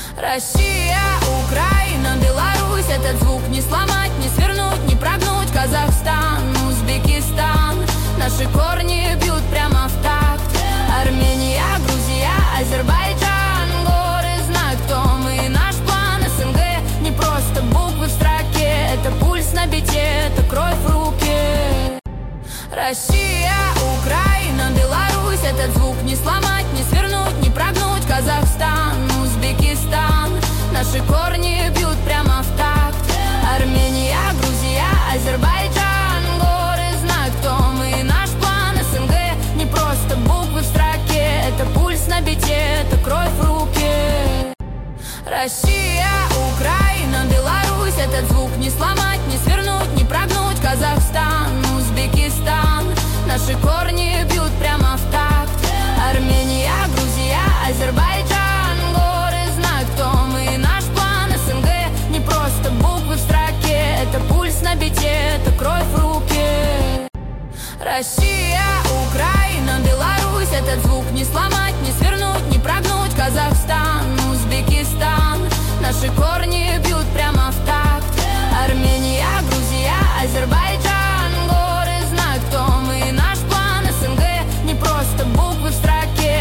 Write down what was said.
Россия, Украина, Беларусь. Этот звук не сломать, не свернуть, не прогнуть. Казахстан, Узбекистан. Наши корни бьют прямо в такт. Армения, Грузия, Азербайджан. Горы знают, кто мы, наш план. СНГ не просто буквы в строке. Это пульс на бите, это кровь в руке. Россия, Украина, Беларусь. Этот звук не сломать, не свернуть, не прогнуть. Казахстан, Узбекистан. Наши корни бьют прямо в такт. Армения, Грузия, Азербайджан. Горы знают, кто мы, наш план. СНГ не просто буквы в строке. Это пульс на бите, это кровь в руке. Россия, Украина, Беларусь. Этот звук не сломать, не свернуть, не прогнуть. Казахстан, Узбекистан. Наши корни бьют прямо в такт. Армения, Грузия, Азербайджан. Горы знают, кто мы, наш план. СНГ не просто буквы в строке. Это пульс на бите, это кровь в руке. Россия, Украина, Беларусь. Этот звук не сломать, не свернуть,